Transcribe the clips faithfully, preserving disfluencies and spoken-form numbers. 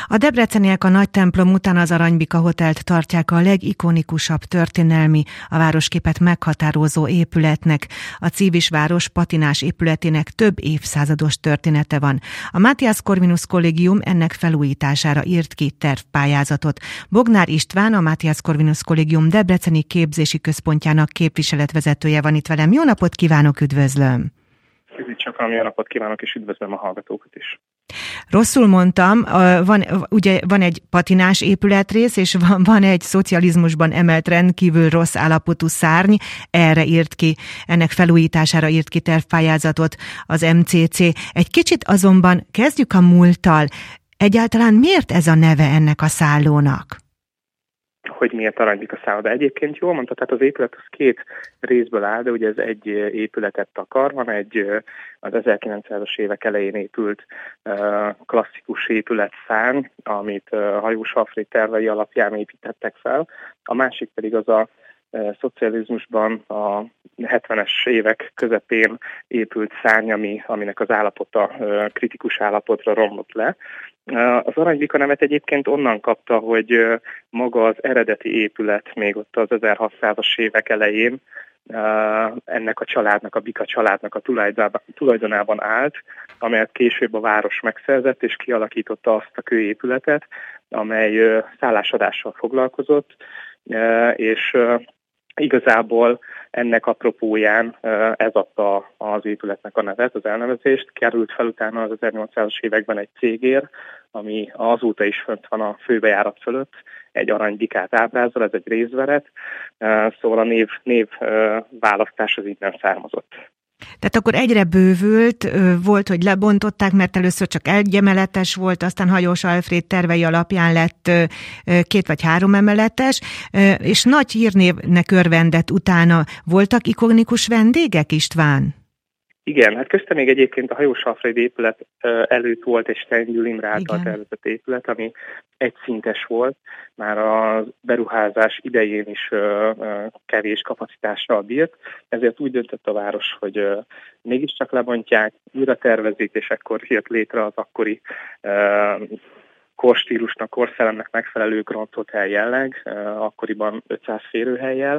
A debreceniek a nagy templom után az Aranybika Hotelt tartják a legikonikusabb történelmi, a városképet meghatározó épületnek. A Civisváros patinás épületének több évszázados története van. A Matthias Corvinus Kollégium ennek felújítására írt ki tervpályázatot. Bognár István, a Matthias Corvinus Kollégium Debreceni Képzési Központjának képviseletvezetője van itt velem. Jó napot kívánok, üdvözlöm! Csak jó napot kívánok, és üdvözlöm a hallgatókat is. Rosszul mondtam, van, ugye van egy patinás épületrész, és van, van egy szocializmusban emelt rendkívül rossz állapotú szárny, erre írt ki, ennek felújítására írt ki tervpályázatot az em cé cé. Egy kicsit azonban kezdjük a múlttal. Egyáltalán miért ez a neve ennek a szállónak? Hogy miért Aranybika szálloda. Egyébként jól mondta, tehát az épület az két részből áll, de ugye ez egy épületet takar, van egy az ezerkilencszázas évek elején épült klasszikus épületszárny, amit Hajós Alfréd tervei alapján építettek fel, a másik pedig az a szocializmusban a hetvenes évek közepén épült szárny, ami, aminek az állapota kritikus állapotra romlott le. Az Aranybika nevet egyébként onnan kapta, hogy maga az eredeti épület még ott az ezerhatszázas évek elején ennek a családnak, a Bika családnak a tulajdonában állt, amelyet később a város megszerzett és kialakította azt a kőépületet, amely szállásadással foglalkozott, és igazából ennek apropóján ez adta az épületnek a nevet, az elnevezést. Került fel utána az ezernyolcszázas években egy cégér, ami azóta is fönt van a főbejárat fölött, egy aranybikát ábrázol, ez egy rézveret, szóval a név, név választás az innen származott. Tehát akkor egyre bővült, volt, hogy lebontották, mert először csak egy emeletes volt, aztán Hajós Alfréd tervei alapján lett két vagy három emeletes, és nagy hírnévnek örvendett utána. Voltak ikonikus vendégek, István? Igen, hát közte még egyébként a Hajós Alfréd épület előtt volt egy Stein Imre által tervezett épület, ami egyszintes volt, már a beruházás idején is kevés kapacitással bírt, ezért úgy döntött a város, hogy mégiscsak lebontják, újra tervezik, és akkor jött létre az akkori korstílusnak, korszellemnek megfelelő Grand Hotel jelleg, akkoriban ötszáz férőhellyel.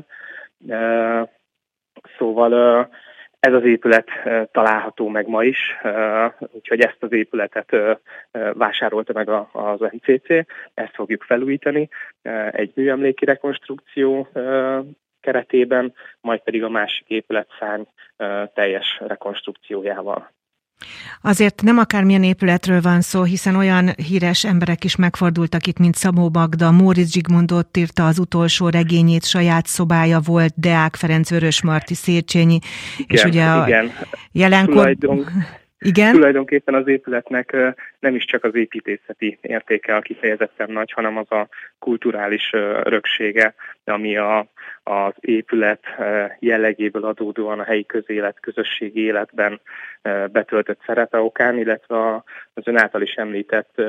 Szóval ez az épület található meg ma is, úgyhogy ezt az épületet vásárolta meg az em cé cé, ezt fogjuk felújítani egy műemléki rekonstrukció keretében, majd pedig a másik épületszárny teljes rekonstrukciójával. Azért nem akármilyen épületről van szó, hiszen olyan híres emberek is megfordultak itt, mint Szabó Magda, Móricz Zsigmond ott írta az utolsó regényét, saját szobája volt, Deák Ferenc, Vörösmarty, Széchenyi, igen, és ugye a igen. jelenkor... Tulajdon... Igen? Tulajdonképpen az épületnek nem is csak az építészeti értéke a kifejezetten nagy, hanem az a kulturális öröksége, ami a, az épület jellegéből adódóan a helyi közélet, közösségi életben betöltött szerepe okán, illetve az ön által is említett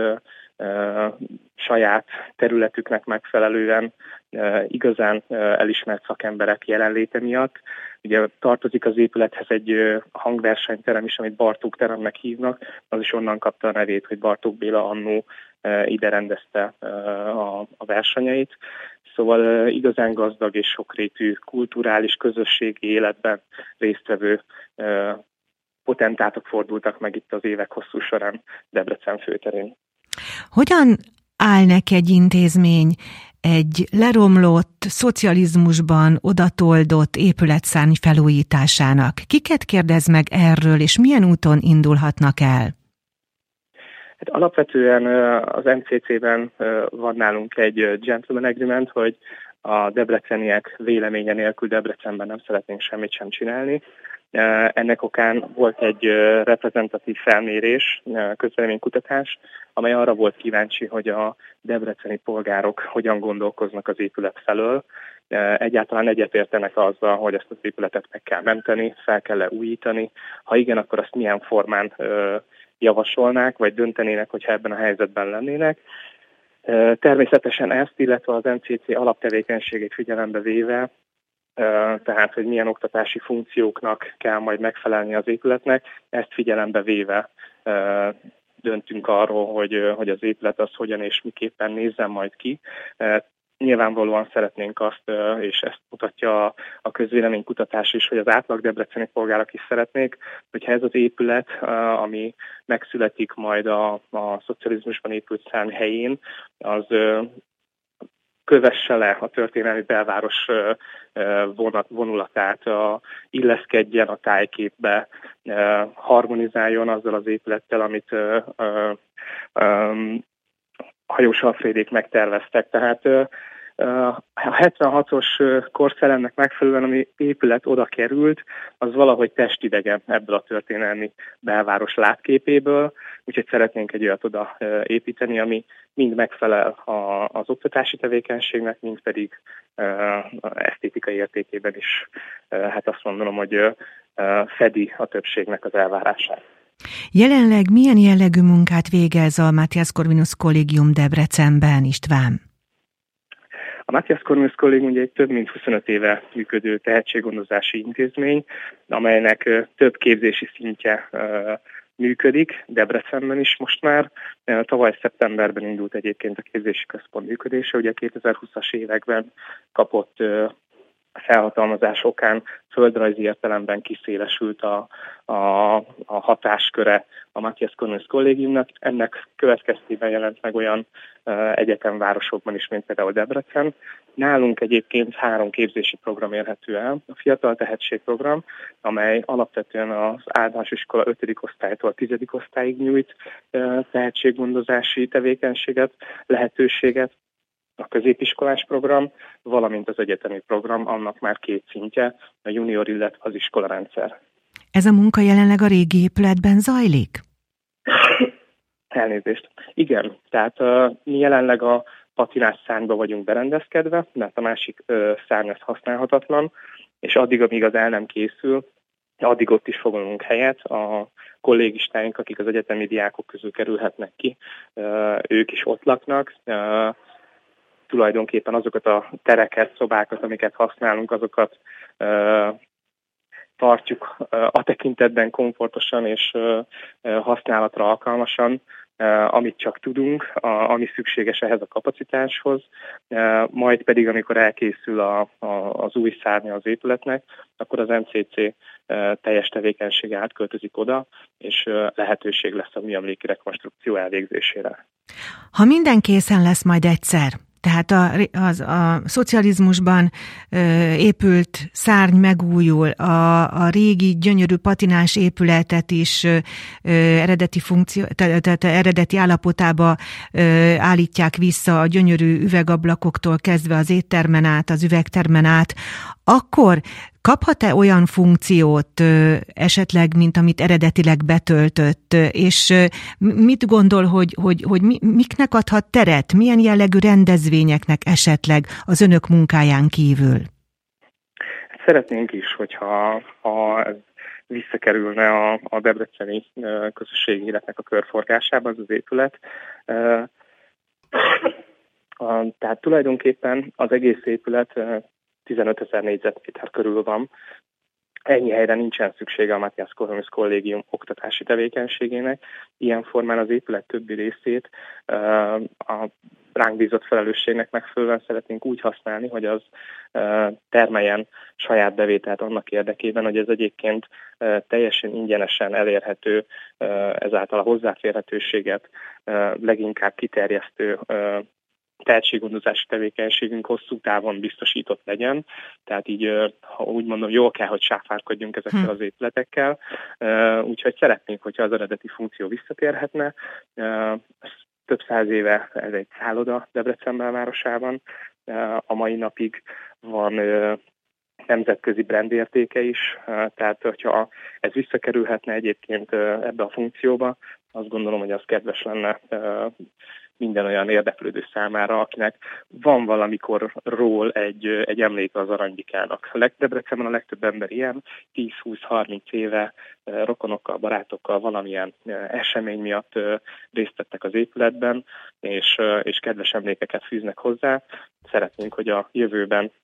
saját területüknek megfelelően igazán elismert szakemberek jelenléte miatt. Ugye tartozik az épülethez egy hangversenyterem is, amit Bartók teremnek hívnak, az is onnan kapta a nevét, hogy Bartók Béla annó ide rendezte a versenyeit. Szóval igazán gazdag és sokrétű kulturális közösségi életben résztvevő potentátok fordultak meg itt az évek hosszú során Debrecen főterén. Hogyan áll neki egy intézmény egy leromlott, szocializmusban odatoldott épületszárny felújításának? Kiket kérdez meg erről, és milyen úton indulhatnak el? Hát alapvetően az em cé cében van nálunk egy gentleman agreement, hogy a debreceniek véleménye nélkül Debrecenben nem szeretnénk semmit sem csinálni. Ennek okán volt egy reprezentatív felmérés, közvéleménykutatás, amely arra volt kíváncsi, hogy a debreceni polgárok hogyan gondolkoznak az épület felől. Egyáltalán egyetértenek azzal, hogy ezt az épületet meg kell menteni, fel kell újítani. Ha igen, akkor azt milyen formán javasolnák, vagy döntenének, hogyha ebben a helyzetben lennének. Természetesen ezt, illetve az em cé cé alaptevékenységét figyelembe véve, tehát, hogy milyen oktatási funkcióknak kell majd megfelelni az épületnek, ezt figyelembe véve döntünk arról, hogy, hogy az épület az hogyan és miképpen nézzen majd ki. Nyilvánvalóan szeretnénk azt, és ezt mutatja a közvéleménykutatás is, hogy az átlag debreceni polgárok is szeretnék, hogyha ez az épület, ami megszületik majd a, a szocializmusban épült szárny helyén, az kövesse le a történelmi belváros vonat, vonulatát, illeszkedjen a tájképbe, harmonizáljon azzal az épülettel, amit hajós Alfrédék megterveztek. Tehát a hetvenhatos korszellemnek megfelelően, ami épület oda került, az valahogy testidegen ebből a történelmi belváros látképéből, úgyhogy szeretnénk egy olyat oda építeni, ami mind megfelel az oktatási tevékenységnek, mind pedig esztétikai értékében is, hát azt mondom, hogy fedi a többségnek az elvárását. Jelenleg milyen jellegű munkát végez a Matthias Corvinus Kollégium Debrecenben, István? A Matthias Corvinus Kollégium ugye egy több mint huszonöt éve működő tehetséggondozási intézmény, amelynek több képzési szintje működik, Debrecenben is most már. Tavaly szeptemberben indult egyébként a képzési központ működése, ugye kétezer-húszas években kapott felhatalmazás okán földrajzi értelemben kiszélesült a, a, a hatásköre a Matthias Corvinus Kollégiumnak. Ennek következtében jelent meg olyan uh, egyetemvárosokban is, mint például Debrecen. Nálunk egyébként három képzési program érhető el. A Fiatal Tehetségprogram, amely alapvetően az általános iskola ötödik osztálytól tizedik osztályig nyújt uh, tehetséggondozási tevékenységet, lehetőséget. A középiskolás program, valamint az egyetemi program, annak már két szintje, a junior, illetve az iskolarendszer. Ez a munka jelenleg a régi épületben zajlik? Elnézést. Igen, tehát uh, mi jelenleg a patinás szárnyba vagyunk berendezkedve, mert a másik uh, szárny az használhatatlan, és addig, amíg az el nem készül, addig ott is foglalunk helyet. A kollégistáink, akik az egyetemi diákok közül kerülhetnek ki, uh, ők is ott laknak. Uh, tulajdonképpen azokat a tereket, szobákat, amiket használunk, azokat uh, tartjuk uh, a tekintetben komfortosan és uh, használatra alkalmasan, uh, amit csak tudunk, a, ami szükséges ehhez a kapacitáshoz, uh, majd pedig, amikor elkészül a, a, az új szárnya az épületnek, akkor az em cé cé uh, teljes tevékenysége átköltözik oda, és uh, lehetőség lesz a műemléki rekonstrukció elvégzésére. Ha minden készen lesz majd egyszer, tehát a, az, a szocializmusban ö, épült szárny megújul, a, a régi gyönyörű patinás épületet is ö, eredeti funkció, te, te, te, eredeti állapotába ö, állítják vissza a gyönyörű üvegablakoktól kezdve az éttermen át, az üvegtermen át, akkor kaphat-e olyan funkciót esetleg, mint amit eredetileg betöltött, és mit gondol, hogy, hogy, hogy miknek adhat teret, milyen jellegű rendezvényeknek esetleg az önök munkáján kívül? Szeretnénk is, hogyha ha ez visszakerülne a, a debreceni közösségi életnek a körforgásába, az az épület. Tehát tulajdonképpen az egész épület tizenötezer négyzetméter körül van. Ennyi helyre nincsen szüksége a Matthias Corvinus Kollégium oktatási tevékenységének. Ilyen formán az épület többi részét a ránk bízott felelősségnek megfelelően szeretnénk úgy használni, hogy az termeljen saját bevételt annak érdekében, hogy ez egyébként teljesen ingyenesen elérhető, ezáltal a hozzáférhetőséget leginkább kiterjesztő tehetséggondozási tevékenységünk hosszú távon biztosított legyen. Tehát így, ha úgy mondom, jól kell, hogy sáfárkodjunk ezekkel hm. az épületekkel. Úgyhogy szeretnénk, hogyha az eredeti funkció visszatérhetne. Több száz éve ez egy szálloda Debrecen belvárosában. A mai napig van nemzetközi brandértéke is, tehát hogyha ez visszakerülhetne egyébként ebbe a funkcióba, azt gondolom, hogy az kedves lenne minden olyan érdeklődő számára, akinek van valamikorról egy, egy emléke az Aranybikának. A Debrecenben a legtöbb ember ilyen, tíz-húsz-harminc éve rokonokkal, barátokkal valamilyen esemény miatt részt vettek az épületben, és, és kedves emlékeket fűznek hozzá. Szeretnénk, hogy a jövőben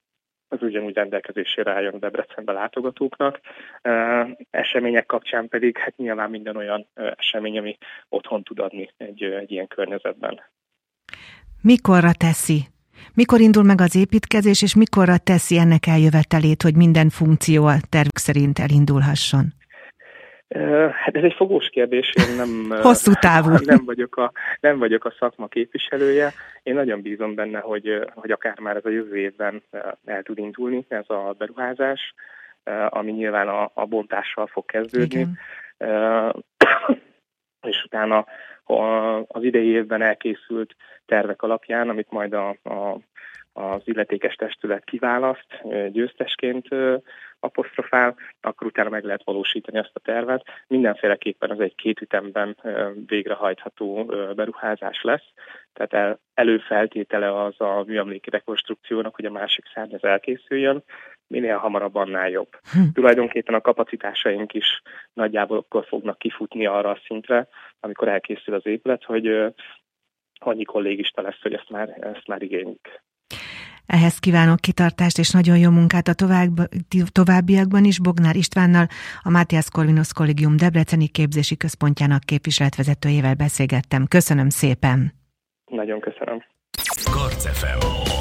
az ugyanúgy rendelkezésére álljon Debrecenbe látogatóknak. Uh, események kapcsán pedig hát nyilván minden olyan uh, esemény, ami otthon tud adni egy, uh, egy ilyen környezetben. Mikorra teszi? Mikor indul meg az építkezés, és mikorra teszi ennek eljövetelét, hogy minden funkció a tervük szerint elindulhasson? Hát ez egy fogós kérdés, én nem, Hosszú távú. nem, vagyok a, nem vagyok a szakma képviselője. Én nagyon bízom benne, hogy, hogy akár már ez a jövő évben el tud indulni ez a beruházás, ami nyilván a, a bontással fog kezdődni. Igen. És utána az idei évben elkészült tervek alapján, amit majd a, a, az illetékes testület kiválaszt győztesként apostrofál, akkor utána meg lehet valósítani ezt a tervet. Mindenféleképpen ez egy két ütemben végrehajtható beruházás lesz, tehát el, előfeltétele az a műemléki rekonstrukciónak, hogy a másik szárny az elkészüljön, minél hamarabb, annál jobb. Hm. Tulajdonképpen a kapacitásaink is nagyjából akkor fognak kifutni arra a szintre, amikor elkészül az épület, hogy annyi kollégista lesz, hogy ezt már, ezt már igénylik. Ehhez kívánok kitartást és nagyon jó munkát a tovább, továbbiakban is. Bognár Istvánnal, a Matthias Corvinus Kollégium Debreceni Képzési Központjának képviseletvezetőjével beszélgettem. Köszönöm szépen! Nagyon köszönöm! Karc ef em